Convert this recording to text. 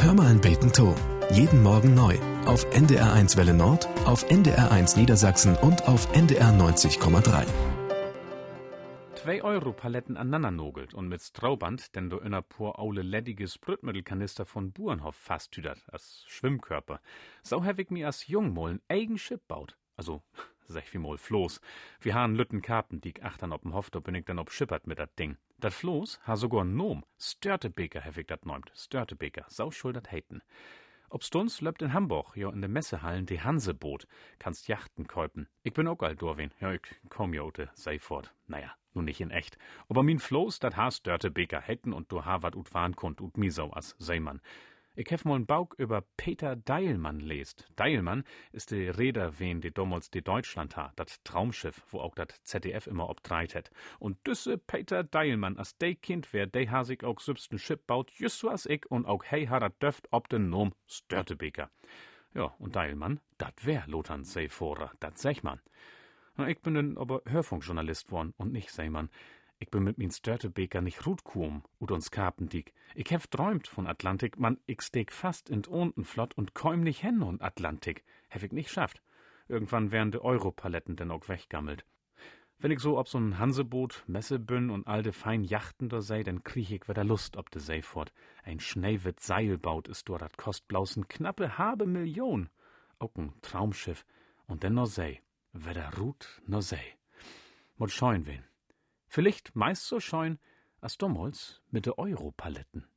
Hör mal ein Beten to. Jeden Morgen neu. Auf NDR1 Welle Nord, auf NDR1 Niedersachsen und auf NDR 90,3. 2-Euro-Paletten aneinandernogelt und mit Strauband, denn do inner pur aule leddiges Brötmittelkanister von Burenhof fast tüdert, als Schwimmkörper. So hab ich mir als Jungmollen eigen Schiff baut. Also, sech wie mol Floß. Wir han Lütten Karpen, die ich achtern ob'n Hof, da bin ich dann ob schippert mit dat Ding. Dat Floß ha sogar n Nom. Störtebeker hab ich dat neumt. Störtebeker. Sau schuldet heiten. Obstuns löbt in Hamburg, ja in de Messehallen de Hanseboot. Kannst Yachten käupen. Ich bin auch all dorwin. Ja, ich komm ja ute, sei fort. Naja, nun nicht in echt. Aber min Floß, dat ha Störtebeker hetten und du ha wat ut fahren konnt ut mi so as Seemann. Ich hef mal 'n Bauk über Peter Deilmann lest. Deilmann ist de Reeder, wen de damals de Deutschland ha, dat Traumschiff, wo auch dat ZDF immer obdreit het. Und düsse Peter Deilmann, as de Kind wär, de ha sich auch sübsten Schiff baut, just so as ich, und auch hei ha dat döft ob den Nom Störtebeker. Ja, und Deilmann, dat wär Lothern Seefohrer, dat sech man. Na, ich bin denn aber Hörfunkjournalist worn und nicht Seemann. Ich bin mit min Störtebeker nicht rutkuum ut uns Karpendik. Ich hef träumt von Atlantik, man, ich steck fast in unten flott und koim nicht hen und Atlantik. Hef ich nicht schafft. Irgendwann wären de Europaletten denn auch weggammelt. Wenn ich so ob so'n Hanseboot, Messe bin und all de fein Yachten da sei, dann kriech ich wieder Lust ob de See fort. Ein Schneiwit Seilbaut ist dort, dat kost blausen knappe halbe Million. Auch ein Traumschiff. Und denn no See. Weder Rut no See. Mut scheuen wen. Vielleicht meist so scheun, als damals mit de Europaletten.